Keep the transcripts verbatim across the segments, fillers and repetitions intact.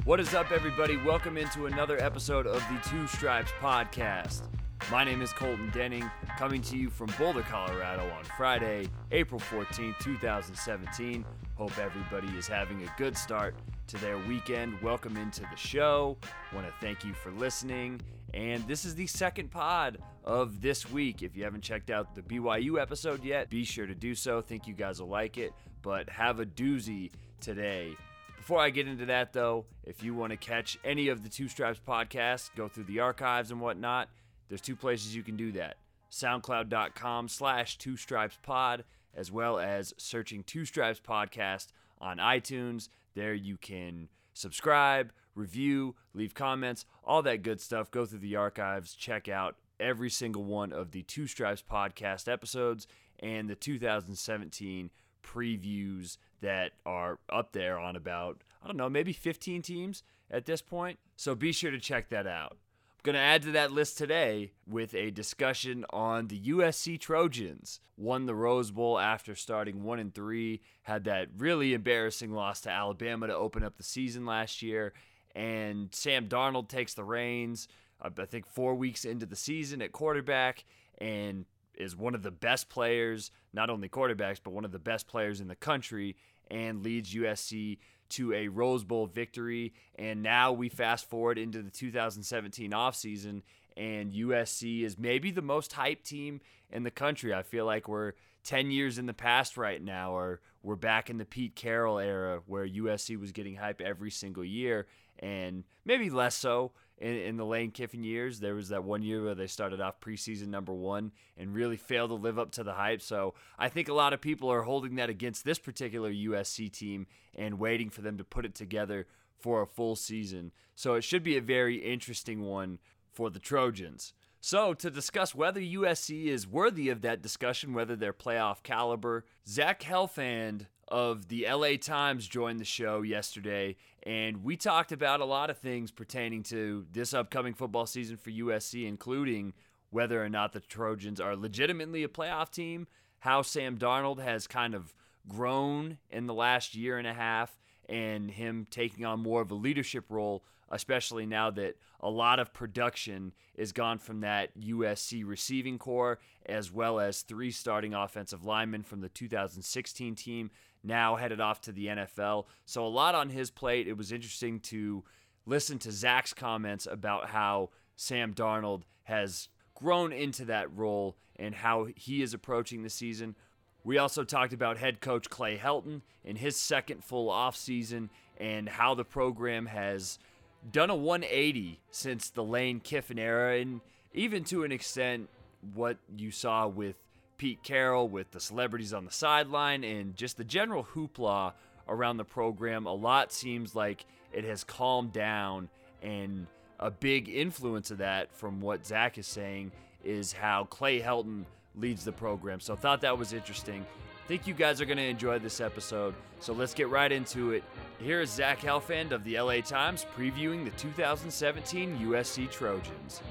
What is up, everybody? Welcome into another episode of the Two Stripes Podcast. My name is Colton Denning, coming to you from Boulder, Colorado on Friday, April fourteenth, twenty seventeen. Hope everybody is having a good start to their weekend. Welcome into the show. Want to thank you for listening. And this is the second pod of this week. If you haven't checked out the B Y U episode yet, be sure to do so. Think you guys will like it, but have a doozy today. Before I get into that, though, if you want to catch any of the Two Stripes podcasts, go through the archives and whatnot, there's two places you can do that. SoundCloud.com slash Two Stripes Pod, as well as searching Two Stripes Podcast on iTunes. There you can subscribe, review, leave comments, all that good stuff. Go through the archives, check out every single one of the Two Stripes Podcast episodes and the two thousand seventeen previews that are up there on about, I don't know, maybe fifteen teams at this point. So be sure to check that out. I'm going to add to that list today with a discussion on the U S C Trojans. Won the Rose Bowl after starting one and three, had that really embarrassing loss to Alabama to open up the season last year, and Sam Darnold takes the reins, I think four weeks into the season at quarterback, and is one of the best players, not only quarterbacks, but one of the best players in the country, and leads U S C to a Rose Bowl victory. And now we fast forward into the two thousand seventeen offseason, and U S C is maybe the most hyped team in the country. I feel like we're ten years in the past right now, or we're back in the Pete Carroll era where U S C was getting hype every single year, and maybe less so in, in the Lane Kiffin years. There was that one year where they started off preseason number one and really failed to live up to the hype. So I think a lot of people are holding that against this particular U S C team and waiting for them to put it together for a full season. So it should be a very interesting one for the Trojans. So to discuss whether U S C is worthy of that discussion, whether they're playoff caliber, Zach Helfand of the L A Times joined the show yesterday, and we talked about a lot of things pertaining to this upcoming football season for U S C, including whether or not the Trojans are legitimately a playoff team, how Sam Darnold has kind of grown in the last year and a half, and him taking on more of a leadership role, especially now that a lot of production is gone from that U S C receiving core, as well as three starting offensive linemen from the two thousand sixteen team now headed off to the N F L. So a lot on his plate. It was interesting to listen to Zach's comments about how Sam Darnold has grown into that role and how he is approaching the season. We also talked about head coach Clay Helton in his second full offseason and how the program has done a one eighty since the Lane Kiffin era, and even to an extent what you saw with Pete Carroll, with the celebrities on the sideline and just the general hoopla around the program. A lot seems like it has calmed down, and a big influence of that, from what Zach is saying, is how Clay Helton leads the program. So I thought that was interesting. I think you guys are going to enjoy this episode, so let's get right into it. Here is Zach Helfand of the L A Times previewing the two thousand seventeen U S C Trojans.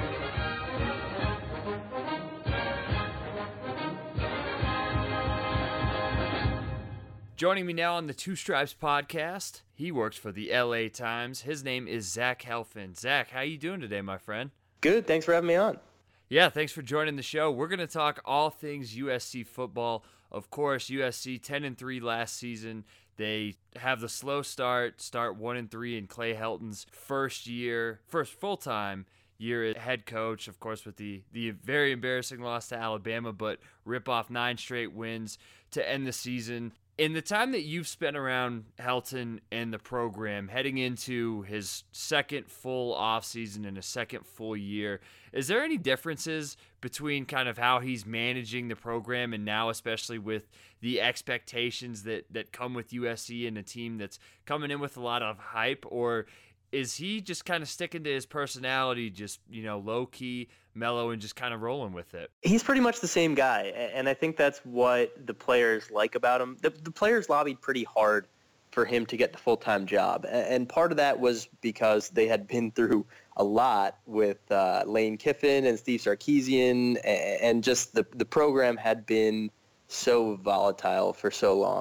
Joining me now on the Two Stripes Podcast, he works for the L A Times. His name is Zach Helfand. Zach, how you doing today, my friend? Good. Thanks for having me on. Yeah, thanks for joining the show. We're going to talk all things U S C football. Of course, U S C ten and three last season. They have the slow start, start one and three in Clay Helton's first year, first full-time year as head coach, of course, with the, the very embarrassing loss to Alabama, but rip off nine straight wins to end the season. In the time that you've spent around Helton and the program, heading into his second full offseason and a second full year, is there any differences between kind of how he's managing the program and now, especially with the expectations that, that come with U S C and a team that's coming in with a lot of hype? Or is he just kind of sticking to his personality, just, you know, low-key, mellow, and just kind of rolling with it? He's pretty much the same guy, and I think that's what the players like about him. The, the players lobbied pretty hard for him to get the full-time job, and part of that was because they had been through a lot with uh, Lane Kiffin and Steve Sarkisian, and just the, the program had been so volatile for so long.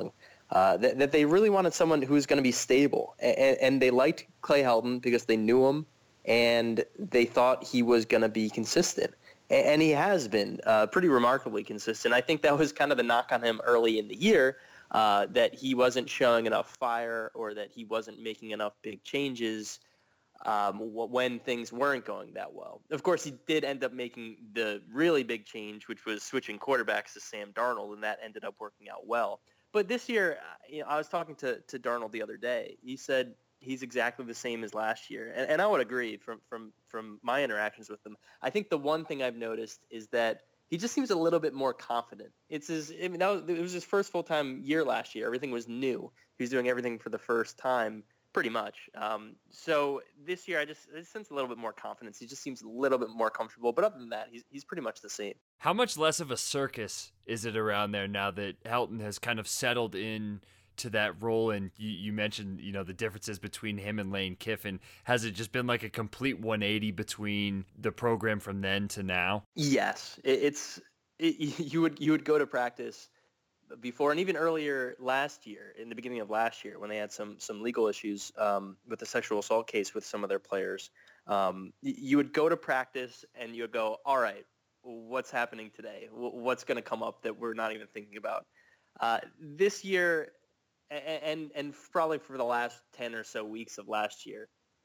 uh, that, that they really wanted someone who was going to be stable. And, and they liked Clay Helton because they knew him, and they thought he was going to be consistent. And, and he has been uh, pretty remarkably consistent. I think that was kind of the knock on him early in the year, uh, that he wasn't showing enough fire or that he wasn't making enough big changes um, when things weren't going that well. Of course, he did end up making the really big change, which was switching quarterbacks to Sam Darnold, and that ended up working out well. But this year, you know, I was talking to, to Darnold the other day. He said he's exactly the same as last year. And, and I would agree from, from, from my interactions with him. I think the one thing I've noticed is that he just seems a little bit more confident. It's his, I mean, that was, it was his first full-time year last year. Everything was new. He was doing everything for the first time, pretty much. Um, so this year, I just, I just sense a little bit more confidence. He just seems a little bit more comfortable. But other than that, he's, he's pretty much the same. How much less of a circus is it around there now that Helton has kind of settled in to that role? And you, you mentioned, you know, the differences between him and Lane Kiffin. Has it just been like a complete one eighty between the program from then to now? Yes, it, it's it, you would you would go to practice before, and even earlier last year, in the beginning of last year, when they had some some legal issues um, with the sexual assault case with some of their players. Um, you would go to practice and you would go, all right, what's happening today? What's going to come up that we're not even thinking about? Uh, this year, and, and and probably for the last ten or so weeks of last year,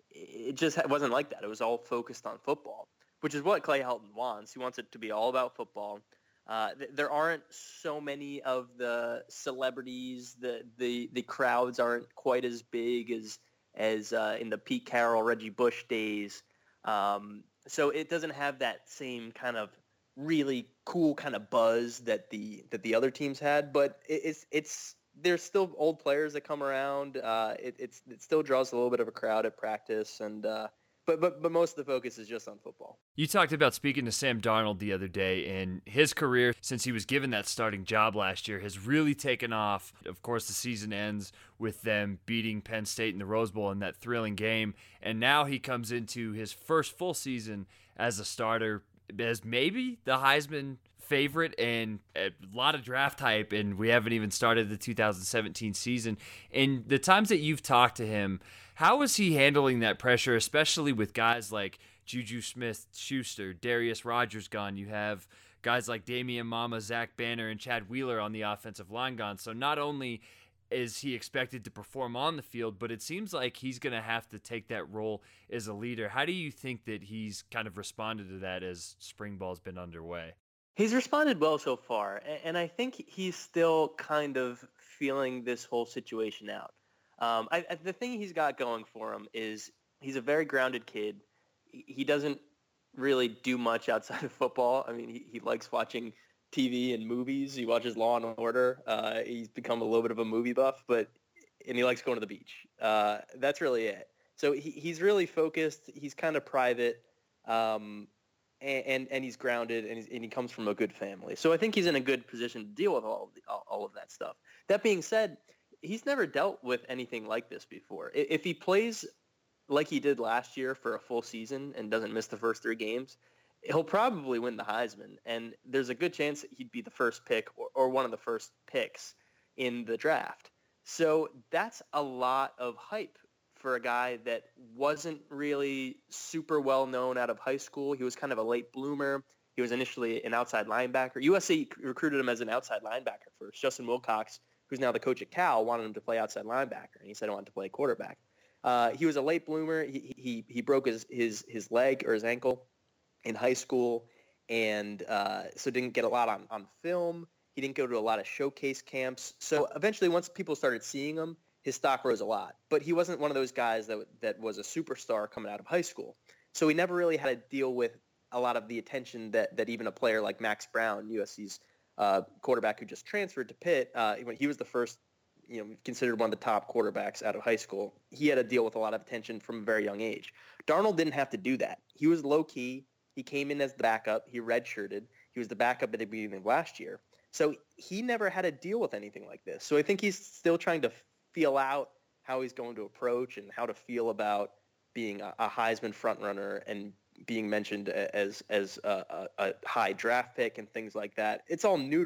it just wasn't like that. It was all focused on football, which is what Clay Helton wants. He wants it to be all about football. Uh, th- there aren't so many of the celebrities. The, the the crowds aren't quite as big as as uh, in the Pete Carroll, Reggie Bush days. Um, so it doesn't have that same kind of really cool kind of buzz that the that the other teams had. But it, it's it's there's still old players that come around. Uh, it, it's it still draws a little bit of a crowd at practice, and uh, but but but most of the focus is just on football. You talked about speaking to Sam Darnold the other day, and his career since he was given that starting job last year has really taken off. Of course, the season ends with them beating Penn State in the Rose Bowl in that thrilling game, and now he comes into his first full season as a starter, as maybe the Heisman favorite and a lot of draft hype, and we haven't even started the two thousand seventeen season. In the times that you've talked to him, how is he handling that pressure, especially with guys like Juju Smith-Schuster, Darius Rogers gone? You have guys like Damian Mama, Zach Banner, and Chad Wheeler on the offensive line gone. So not only is he expected to perform on the field, but it seems like he's going to have to take that role as a leader. How do you think that he's kind of responded to that as spring ball's been underway? He's responded well so far, and I think he's still kind of feeling this whole situation out. Um, I, the thing he's got going for him is he's a very grounded kid. He doesn't really do much outside of football. I mean, he, he likes watching T V and movies. He watches Law and Order. Uh, he's become a little bit of a movie buff, but and he likes going to the beach. Uh, that's really it. So he, he's really focused. He's kind of private. Um, And, and and he's grounded, and, he's, and he comes from a good family. So I think he's in a good position to deal with all of, the, all, all of that stuff. That being said, he's never dealt with anything like this before. If he plays like he did last year for a full season and doesn't miss the first three games, he'll probably win the Heisman. And there's a good chance that he'd be the first pick or, or one of the first picks in the draft. So that's a lot of hype for a guy that wasn't really super well known out of high school. He was kind of a late bloomer. He was initially an outside linebacker. U S C recruited him as an outside linebacker first. Justin Wilcox, who's now the coach at Cal, wanted him to play outside linebacker, and he said he wanted to play quarterback. Uh, he was a late bloomer. He he he broke his his his leg or his ankle in high school, and uh, so didn't get a lot on, on film. He didn't go to a lot of showcase camps. So eventually, once people started seeing him, his stock rose a lot. But he wasn't one of those guys that that was a superstar coming out of high school. So he never really had to deal with a lot of the attention that, that even a player like Max Brown, U S C's uh, quarterback who just transferred to Pitt, uh, when he was the first, you know, considered one of the top quarterbacks out of high school, he had to deal with a lot of attention from a very young age. Darnold didn't have to do that. He was low-key. He came in as the backup. He redshirted. He was the backup at the beginning of last year. So he never had to deal with anything like this. So I think he's still trying to feel out how he's going to approach and how to feel about being a, a Heisman frontrunner and being mentioned as as a, a, a high draft pick and things like that. It's all new to him.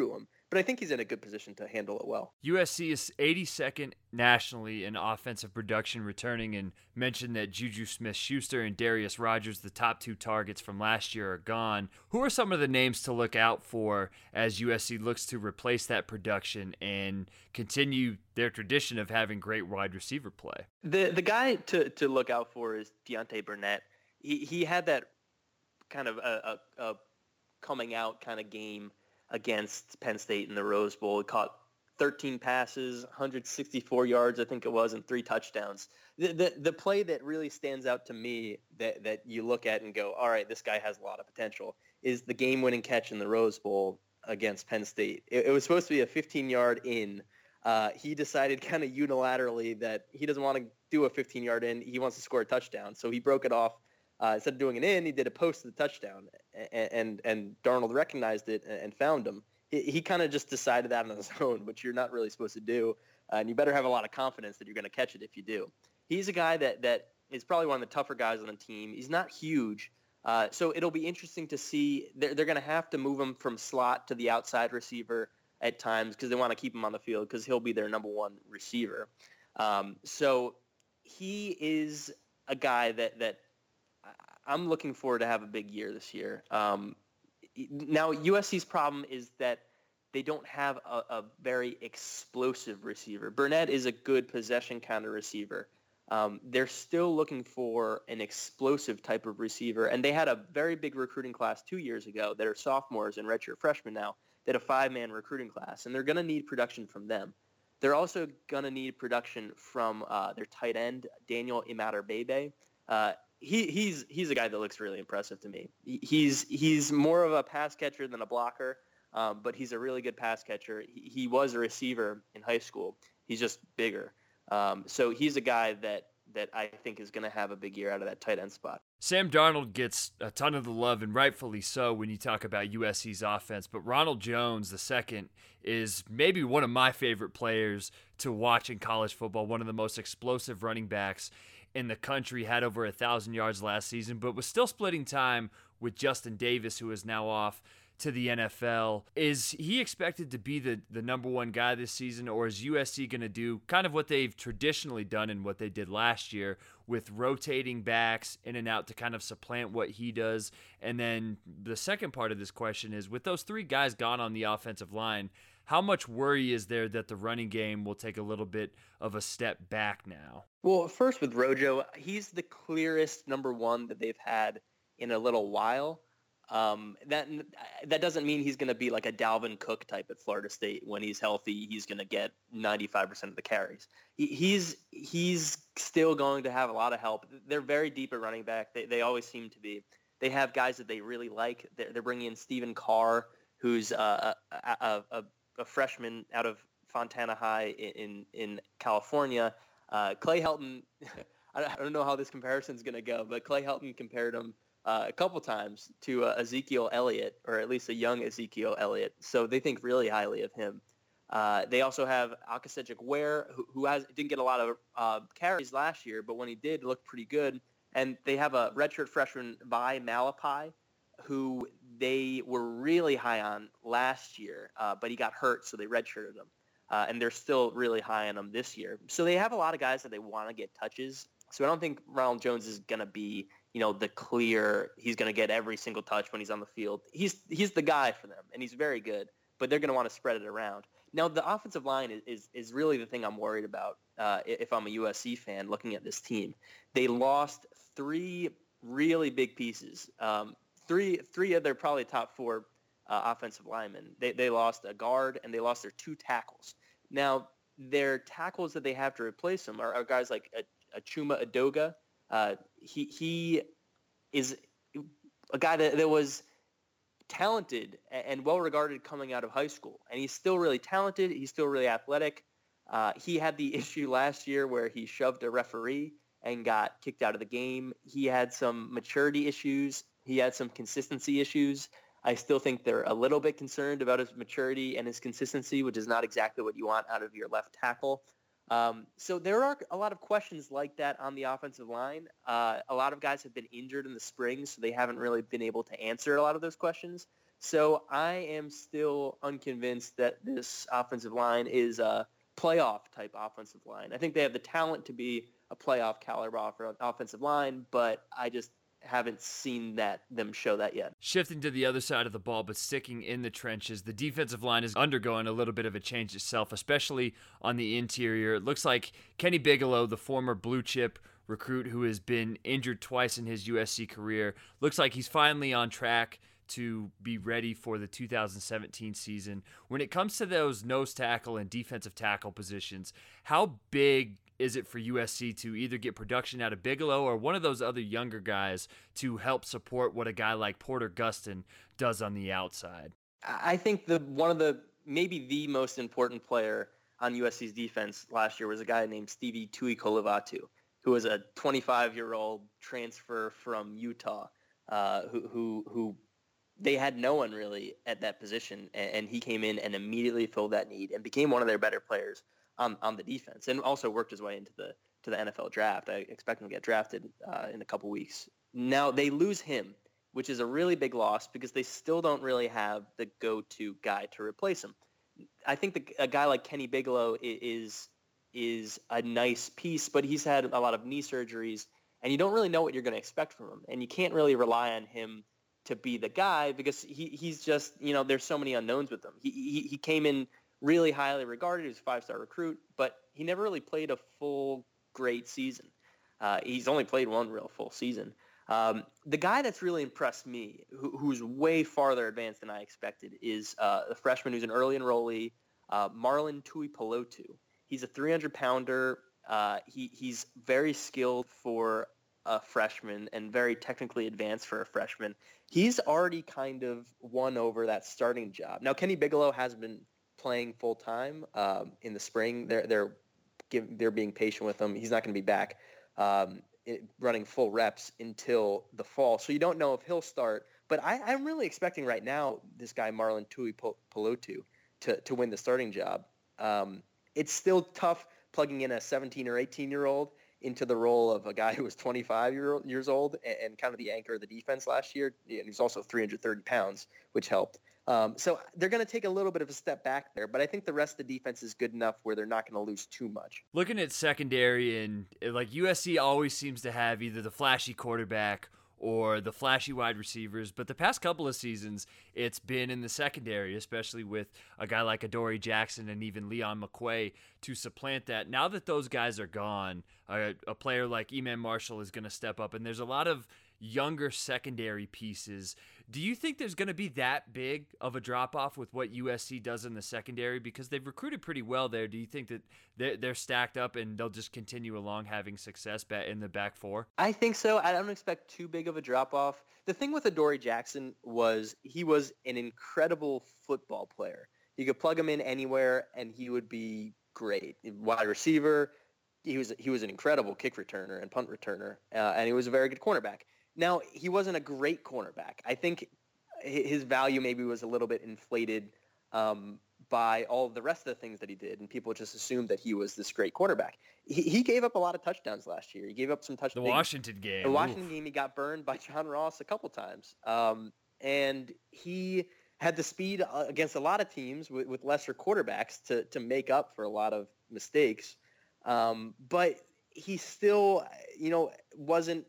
but I think he's in a good position to handle it well. U S C is eighty-second nationally in offensive production returning, and mentioned that Juju Smith-Schuster and Darius Rogers, the top two targets from last year, are gone. Who are some of the names to look out for as U S C looks to replace that production and continue their tradition of having great wide receiver play? The the guy to, to look out for is Deontay Burnett. He he had that kind of a, a, a coming out kind of game against Penn State in the Rose Bowl. He caught thirteen passes, one hundred sixty-four yards, I think it was, and three touchdowns. The, the the play that really stands out to me that, that you look at and go, all right, this guy has a lot of potential, is the game-winning catch in the Rose Bowl against Penn State. It, it was supposed to be a fifteen-yard in. Uh, he decided kind of unilaterally that he doesn't want to do a fifteen-yard in. He wants to score a touchdown. So he broke it off. Uh, instead of doing an in, he did a post to the touchdown, and and, and Darnold recognized it and found him. He, he kind of just decided that on his own, which you're not really supposed to do, uh, and you better have a lot of confidence that you're going to catch it if you do. He's a guy that, that is probably one of the tougher guys on the team. He's not huge, uh, so it'll be interesting to see. They're, they're going to have to move him from slot to the outside receiver at times because they want to keep him on the field because he'll be their number one receiver. Um, so he is a guy that that – I'm looking forward to have a big year this year. Um, now, U S C's problem is that they don't have a, a very explosive receiver. Burnett is a good possession kind of receiver. Um, they're still looking for an explosive type of receiver, and they had a very big recruiting class two years ago that are sophomores and redshirt freshmen now. They had a five-man recruiting class, and they're going to need production from them. They're also going to need production from uh, their tight end, Daniel Imatorbhebhe. Uh He he's he's a guy that looks really impressive to me. He's he's more of a pass catcher than a blocker, um, but he's a really good pass catcher. He, he was a receiver in high school. He's just bigger. Um, so he's a guy that that I think is going to have a big year out of that tight end spot. Sam Darnold gets a ton of the love, and rightfully so, when you talk about U S C's offense. But Ronald Jones, the second, is maybe one of my favorite players to watch in college football, one of the most explosive running backs in the country, had over a thousand yards last season, but was still splitting time with Justin Davis, who is now off to the N F L. Is he expected to be the, the number one guy this season, or is U S C going to do kind of what they've traditionally done and what they did last year with rotating backs in and out to kind of supplant what he does? And then the second part of this question is, with those three guys gone on the offensive line, how much worry is there that the running game will take a little bit of a step back now? Well, first with Rojo, he's the clearest number one that they've had in a little while. Um, that that doesn't mean he's going to be like a Dalvin Cook type at Florida State. When he's healthy, he's going to get ninety-five percent of the carries. He, he's he's still going to have a lot of help. They're very deep at running back. They they always seem to be. They have guys that they really like. They're, they're bringing in Stephen Carr, who's uh, a, a, a a freshman out of Fontana High in in California. Uh, Clay Helton, I don't know how this comparison is going to go, but Clay Helton compared him uh, a couple times to uh, Ezekiel Elliott, or at least a young Ezekiel Elliott. So they think really highly of him. Uh, they also have Akasejik Ware, who, who has didn't get a lot of uh, carries last year, but when he did, looked pretty good. And they have a redshirt freshman, Vi Malapai, who they were really high on last year, uh, but he got hurt, so they redshirted him. Uh, and they're still really high on him this year. So they have a lot of guys that they want to get touches. So I don't think Ronald Jones is going to be, you know, the clear, he's going to get every single touch when he's on the field. He's he's the guy for them, and he's very good, but they're going to want to spread it around. Now, the offensive line is, is, is really the thing I'm worried about uh, if I'm a U S C fan looking at this team. They lost three really big pieces. Um, three three of their probably top four uh, offensive linemen. They they lost a guard, and they lost their two tackles. Now, their tackles that they have to replace them are, are guys like Achuma Adoga. Uh, he he is a guy that, that was talented and well-regarded coming out of high school, and he's still really talented. He's still really athletic. Uh, he had the issue last year where he shoved a referee and got kicked out of the game. He had some maturity issues. He had some consistency issues. I still think they're a little bit concerned about his maturity and his consistency, which is not exactly what you want out of your left tackle. Um, so there are a lot of questions like that on the offensive line. Uh, a lot of guys have been injured in the spring, so they haven't really been able to answer a lot of those questions. So I am still unconvinced that this offensive line is a playoff-type offensive line. I think they have the talent to be a playoff caliber offensive line, but I just haven't seen that them show that yet. Shifting to the other side of the ball, but sticking in the trenches, the defensive line is undergoing a little bit of a change itself, especially on the interior. It looks like Kenny Bigelow, the former blue chip recruit who has been injured twice in his U S C career, looks like he's finally on track to be ready for the two thousand seventeen season. When it comes to those nose tackle and defensive tackle positions, how big is it for U S C to either get production out of Bigelow or one of those other younger guys to help support what a guy like Porter Gustin does on the outside? I think the one of the maybe the most important player on U S C's defense last year was a guy named Stevie Tuikolovatu, who was a twenty-five-year-old transfer from Utah, uh, who who who they had no one really at that position, and he came in and immediately filled that need and became one of their better players on, on the defense, and also worked his way into the to the N F L draft. I expect him to get drafted uh, in a couple weeks. Now they lose him, which is a really big loss because they still don't really have the go-to guy to replace him. I think the, a guy like Kenny Bigelow is is a nice piece, but he's had a lot of knee surgeries, and you don't really know what you're going to expect from him, and you can't really rely on him to be the guy because he, he's just, you know, there's so many unknowns with him. He, he he came in really highly regarded. He was a five-star recruit, but he never really played a full great season. Uh, he's only played one real full season. Um, the guy that's really impressed me, who, who's way farther advanced than I expected, is uh, a freshman who's an early enrollee, uh, Marlon Tuipulotu. He's a three hundred pounder. Uh, he he's very skilled for a freshman and very technically advanced for a freshman. He's already kind of won over that starting job. Now, Kenny Bigelow has been playing full time um, in the spring. They're they're give, they're being patient with him. He's not going to be back um, it, running full reps until the fall, so you don't know if he'll start. But I, I'm really expecting right now this guy Marlon Tuipulotu to to win the starting job. Um, it's still tough plugging in a seventeen or eighteen year old into the role of a guy who was twenty-five year, years old and, and kind of the anchor of the defense last year. And he was also three hundred thirty pounds, which helped. Um, so they're going to take a little bit of a step back there, but I think the rest of the defense is good enough where they're not going to lose too much. Looking at secondary, and like U S C always seems to have either the flashy quarterback or the flashy wide receivers, but the past couple of seasons, it's been in the secondary, especially with a guy like Adoree Jackson and even Leon McQuay to supplant that. Now that those guys are gone, a, a player like Eman Marshall is going to step up, and there's a lot of younger secondary pieces. Do you think there's going to be that big of a drop-off with what U S C does in the secondary? Because they've recruited pretty well there. Do you think that they're, they're stacked up and they'll just continue along having success in the back four? I think so. I don't expect too big of a drop-off. The thing with Adoree Jackson was he was an incredible football player. You could plug him in anywhere, and he would be great. Wide receiver, he was he was an incredible kick returner and punt returner, uh, and he was a very good cornerback. Now, he wasn't a great cornerback. I think his value maybe was a little bit inflated um, by all of the rest of the things that he did, and people just assumed that he was this great quarterback. He, he gave up a lot of touchdowns last year. He gave up some touchdowns. The Washington game. The Washington Oof. game, he got burned by John Ross a couple times. Um, and he had the speed against a lot of teams with, with lesser quarterbacks to, to make up for a lot of mistakes. Um, but he still, you know, wasn't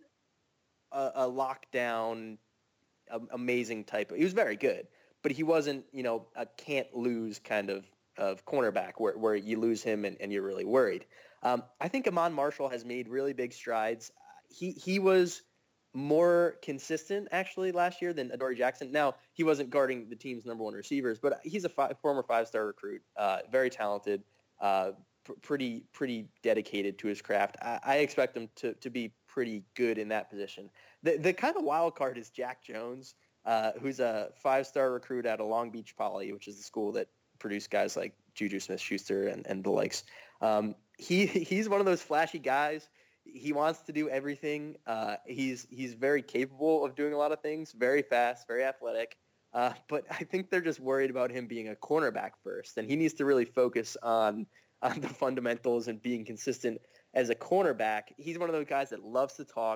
a, a lockdown, a, amazing type. He was very good, but he wasn't, you know, a can't lose kind of, of cornerback where, where you lose him and, and you're really worried. Um, I think Eman Marshall has made really big strides. He he was more consistent actually last year than Adoree Jackson. Now, he wasn't guarding the team's number one receivers, but he's a five, former five-star recruit, uh, very talented, uh, pr- pretty pretty dedicated to his craft. I, I expect him to, to be pretty good in that position. The the kind of wild card is Jack Jones, uh, who's a five-star recruit out of Long Beach Poly, which is the school that produced guys like Juju Smith-Schuster and, and the likes. Um, he he's one of those flashy guys. He wants to do everything. Uh, he's he's very capable of doing a lot of things, very fast, very athletic. Uh, but I think they're just worried about him being a cornerback first, and he needs to really focus on on the fundamentals and being consistent as a cornerback. He's one of those guys that loves to talk,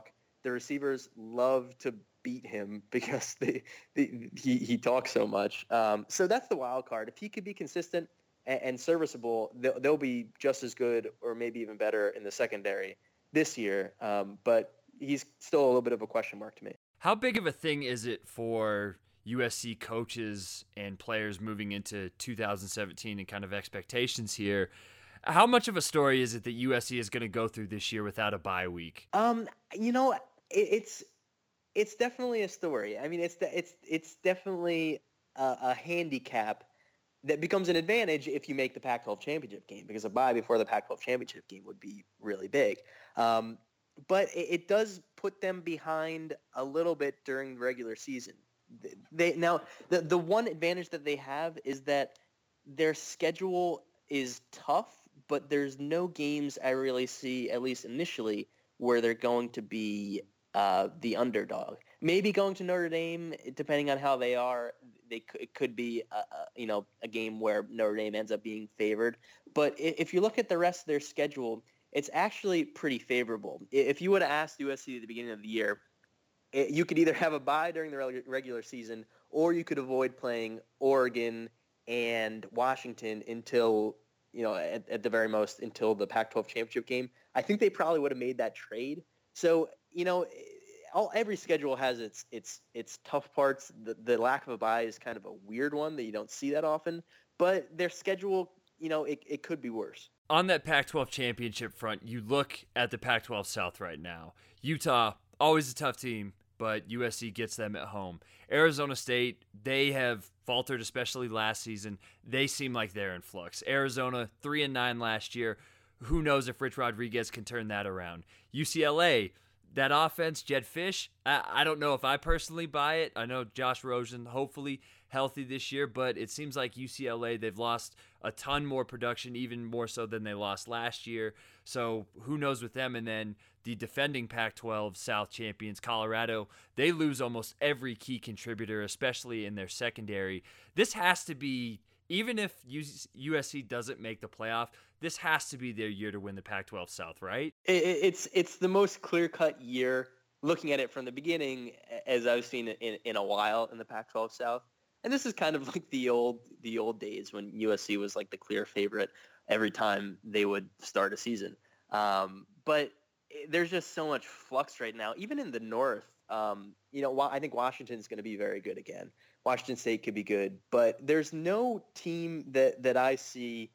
the receivers love to beat him because they, they he he talks so much. Um, so that's the wild card. If he could be consistent and, and serviceable, they'll, they'll be just as good or maybe even better in the secondary this year. Um, but he's still a little bit of a question mark to me. How big of a thing is it for U S C coaches and players moving into two thousand seventeen and kind of expectations here? How much of a story is it that U S C is going to go through this year without a bye week? Um, you know, it, it's it's definitely a story. I mean, it's it's it's definitely a, a handicap that becomes an advantage if you make the Pac twelve championship game, because a bye before the Pac twelve championship game would be really big. Um, but it, it does put them behind a little bit during the regular season. They now the the one advantage that they have is that their schedule is tough, but there's no games I really see, at least initially, where they're going to be uh, the underdog. Maybe going to Notre Dame, depending on how they are, they could, it could be a, a, you know a game where Notre Dame ends up being favored. But if you look at the rest of their schedule, it's actually pretty favorable. If you would have asked U S C at the beginning of the year, it, you could either have a bye during the regular season, or you could avoid playing Oregon and Washington until, you know, at, at the very most, until the Pac twelve championship game. I think they probably would have made that trade. So, you know, all every schedule has its its its tough parts. The, the lack of a bye is kind of a weird one that you don't see that often. But their schedule, you know, it, it could be worse. On that Pac twelve championship front, you look at the Pac twelve South right now. Utah, always a tough team, but U S C gets them at home. Arizona State, they have faltered, especially last season. They seem like they're in flux. Arizona, three and nine last year. Who knows if Rich Rodriguez can turn that around? U C L A, that offense, Jedd Fisch, I, I don't know if I personally buy it. I know Josh Rosen, hopefully healthy this year, but it seems like U C L A, they've lost a ton more production, even more so than they lost last year. So who knows with them? And then the defending Pac twelve South champions, Colorado, they lose almost every key contributor, especially in their secondary. This has to be, even if U S C doesn't make the playoff, this has to be their year to win the Pac twelve South, right? It's it's the most clear-cut year, looking at it from the beginning, as I've seen it in, in a while in the Pac twelve South. And this is kind of like the old the old days when U S C was like the clear favorite every time they would start a season. Um, but there's just so much flux right now, even in the North. Um, you know, I think Washington's going to be very good again. Washington State could be good, but there's no team that, that I see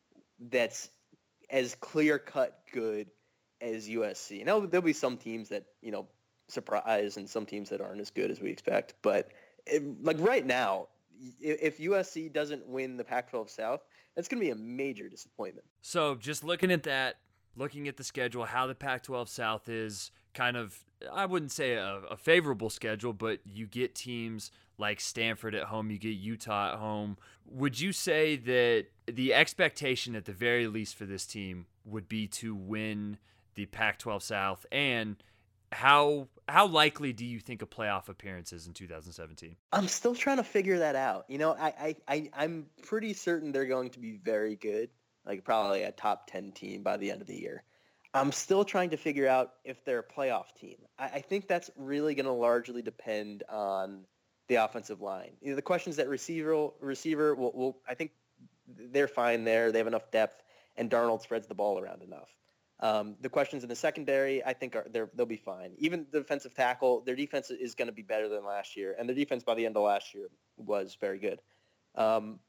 that's as clear-cut good as U S C. Now, there'll be some teams that, you know, surprise and some teams that aren't as good as we expect. But, it, like, right now, if U S C doesn't win the Pac twelve South, that's going to be a major disappointment. So just looking at that, looking at the schedule, how the Pac twelve South is kind of, I wouldn't say a, a favorable schedule, but you get teams like Stanford at home, you get Utah at home. Would you say that the expectation at the very least for this team would be to win the Pac twelve South? And how how likely do you think a playoff appearance is in two thousand seventeen? I'm still trying to figure that out. You know, I, I, I, I'm pretty certain they're going to be very good, like probably a top ten team by the end of the year. I'm still trying to figure out if they're a playoff team. I, I think that's really going to largely depend on the offensive line. You know, the questions that receiver receiver will, will I think they're fine there. They have enough depth, and Darnold spreads the ball around enough. Um, the questions in the secondary, I think, are they're, they'll be fine. Even the defensive tackle, their defense is going to be better than last year, and their defense by the end of last year was very good. Um,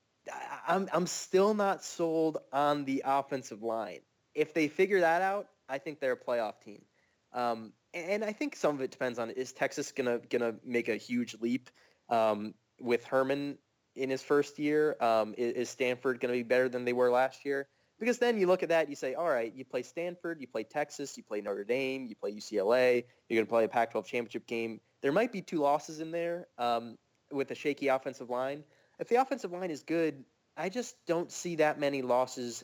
I, I'm I'm still not sold on the offensive line. If they figure that out, I think they're a playoff team. Um, and I think some of it depends on, is Texas gonna gonna make a huge leap um, with Herman in his first year? Um, is, is Stanford gonna be better than they were last year? Because then you look at that and you say, all right, you play Stanford, you play Texas, you play Notre Dame, you play U C L A, you're going to play a Pac twelve championship game. There might be two losses in there um, with a shaky offensive line. If the offensive line is good, I just don't see that many losses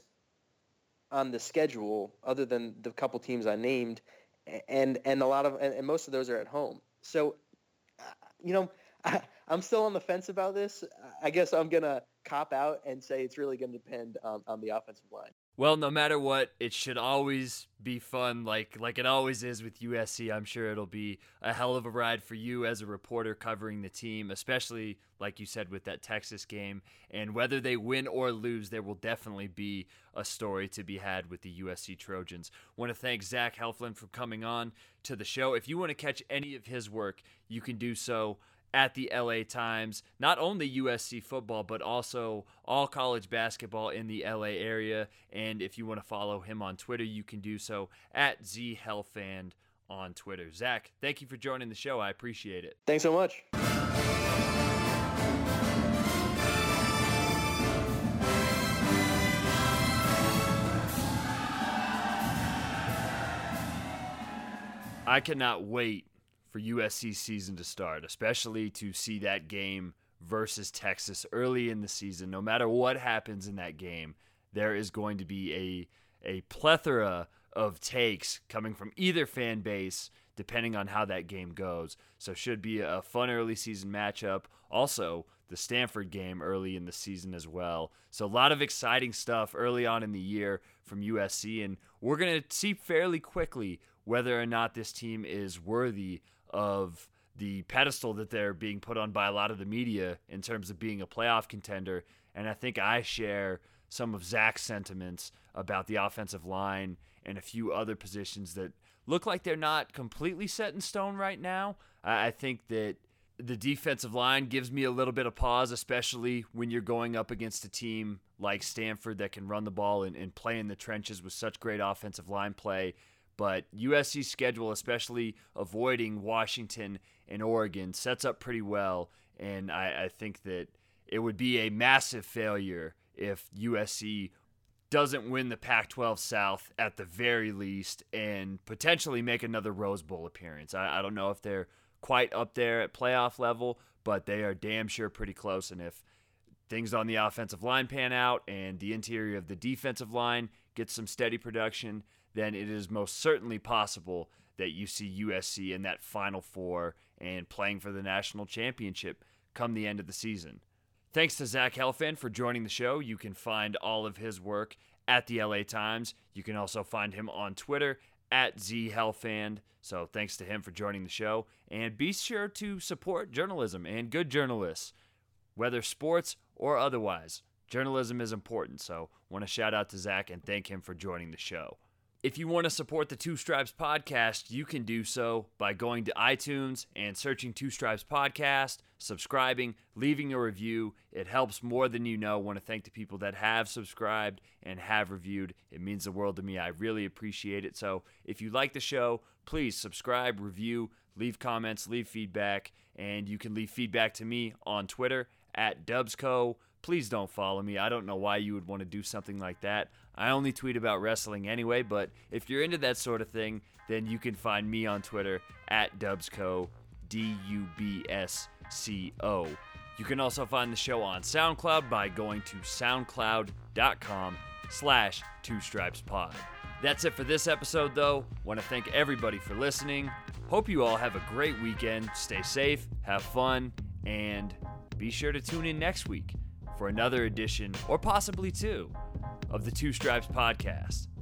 on the schedule other than the couple teams I named, and and a lot of and, and most of those are at home. So, uh, you know, I, I'm still on the fence about this. I guess I'm going to cop out and say it's really going to depend on, on the offensive line. Well, no matter what, it should always be fun, like like it always is with U S C. I'm sure it'll be a hell of a ride for you as a reporter covering the team, especially, like you said, with that Texas game. And whether they win or lose, there will definitely be a story to be had with the U S C Trojans. Want to thank Zach Helfand for coming on to the show. If you want to catch any of his work, you can do so at the L A Times, not only U S C football, but also all college basketball in the L A area. And if you want to follow him on Twitter, you can do so at Z Helfand on Twitter. Zach, thank you for joining the show. I appreciate it. Thanks so much. I cannot wait for U S C season to start, especially to see that game versus Texas early in the season. No matter what happens in that game, there is going to be a a plethora of takes coming from either fan base, depending on how that game goes. So should be a fun early season matchup. Also, the Stanford game early in the season as well. So a lot of exciting stuff early on in the year from U S C, and we're going to see fairly quickly whether or not this team is worthy of the pedestal that they're being put on by a lot of the media in terms of being a playoff contender. And I think I share some of Zach's sentiments about the offensive line and a few other positions that look like they're not completely set in stone right now. I think that the defensive line gives me a little bit of pause, especially when you're going up against a team like Stanford that can run the ball and, and play in the trenches with such great offensive line play. But U S C's schedule, especially avoiding Washington and Oregon, sets up pretty well. And I, I think that it would be a massive failure if U S C doesn't win the Pac twelve South at the very least and potentially make another Rose Bowl appearance. I, I don't know if they're quite up there at playoff level, but they are damn sure pretty close. And if things on the offensive line pan out and the interior of the defensive line gets some steady production, then it is most certainly possible that you see U S C in that Final Four and playing for the national championship come the end of the season. Thanks to Zach Helfand for joining the show. You can find all of his work at the L A Times. You can also find him on Twitter at Z Helfand. So thanks to him for joining the show. And be sure to support journalism and good journalists, whether sports or otherwise. Journalism is important, so want to shout out to Zach and thank him for joining the show. If you want to support the Two Stripes podcast, you can do so by going to iTunes and searching Two Stripes podcast, subscribing, leaving a review. It helps more than you know. I want to thank the people that have subscribed and have reviewed. It means the world to me. I really appreciate it. So if you like the show, please subscribe, review, leave comments, leave feedback, and you can leave feedback to me on Twitter at Dubsco. Please don't follow me. I don't know why you would want to do something like that. I only tweet about wrestling anyway, but if you're into that sort of thing, then you can find me on Twitter at Dubsco, D U B S C O. You can also find the show on SoundCloud by going to soundcloud.com slash Two Stripes Pod. That's it for this episode, though. Want to thank everybody for listening. Hope you all have a great weekend. Stay safe, have fun, and be sure to tune in next week for another edition, or possibly two, of the Two Stripes podcast.